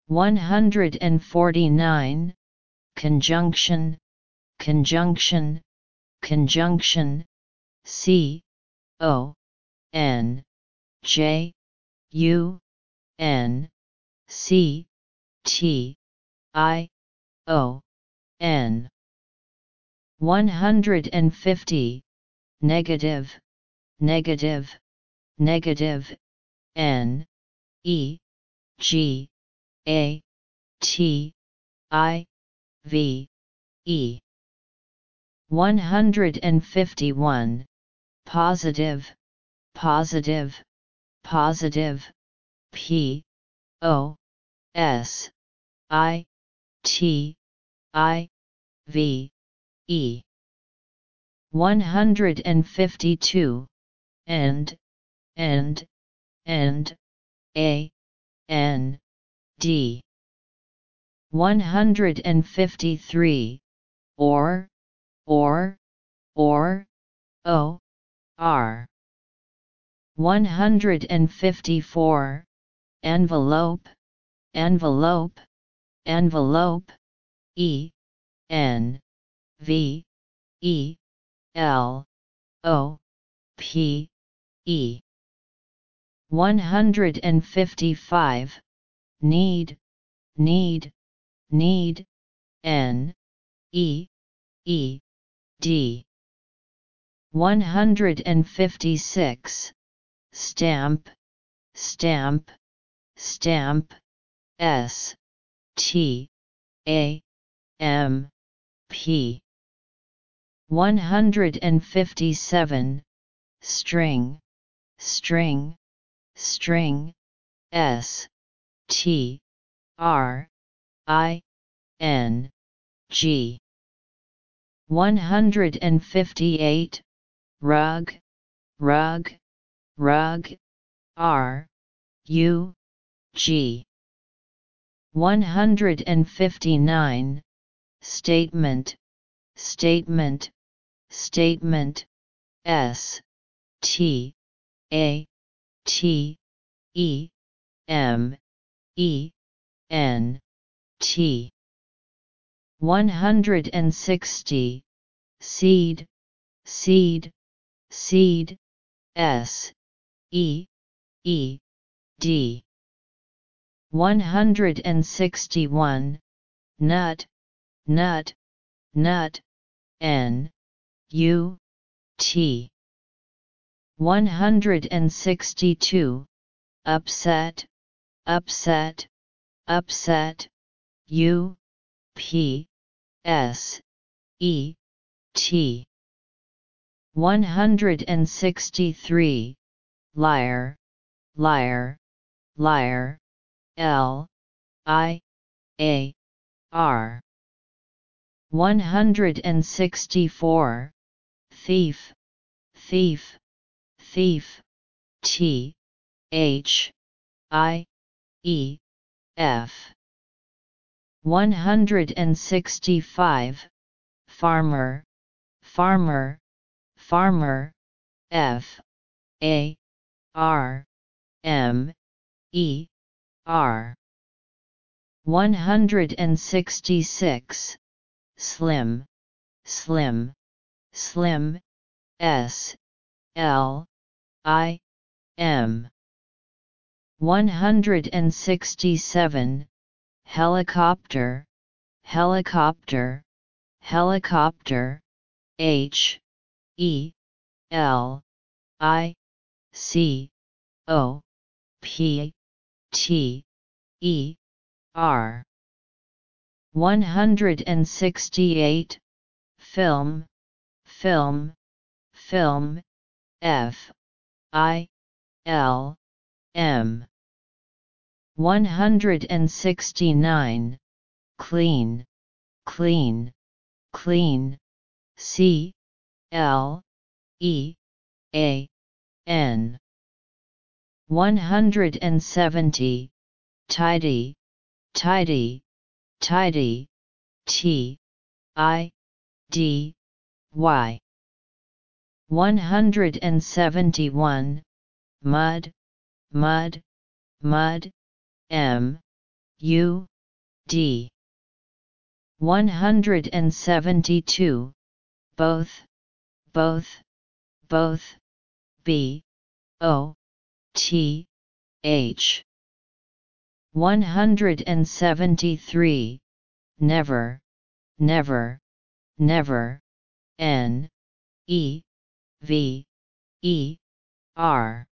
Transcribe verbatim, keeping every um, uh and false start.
one hundred forty-nine, conjunction, conjunction, conjunction, C O N J U N C T I O N. one hundred fifty, negative, negative, negative, N E G A T I V E. one hundred fifty-one, positive, positive, positive, P O S I T I V E. one hundred fifty-two, and, and, and, A N D. one hundred fifty-three, or, or, or, O R. one hundred fifty-four, envelope, envelope, envelope, E N V E L O P E. one hundred fifty-five, need, need, need, N E E D. one hundred fifty-six, stamp, stamp, stamp, S T A M P. one hundred fifty-seven, string, string, string, S T R I N G. one hundred fifty-eight, rug, rug, rug, R U G. one hundred fifty-nine, statement, statement, statement, S T A T E M E N T. one hundred sixty, seed, seed, seed, S E E D. one hundred sixty-one, nut, nut, nut, N U T. one hundred sixty-two, upset, upset, upset, U P S E T. one hundred sixty-three, liar, liar, liar, L I A R. one hundred sixty-four, thief, thief, thief, T H I E F. one hundred sixty-five, farmer, farmer, farmer, F A R M E R. one hundred sixty-six, slim, slim, slim, S L I M. one hundred sixty-seven, helicopter, helicopter, helicopter, H E L I C O P T E R. one hundred sixty-eight, film, film, film, F I L M. one hundred sixty-nine, clean, clean, clean, C L E A N. one hundred seventy, tidy, tidy, tidy, T I D Y. one hundred seventy-one, mud, mud, mud, M U, D. one hundred seventy-two, both, both, both, B, O, T, H. one hundred seventy-three, never, never, never, N, E, V, E, R.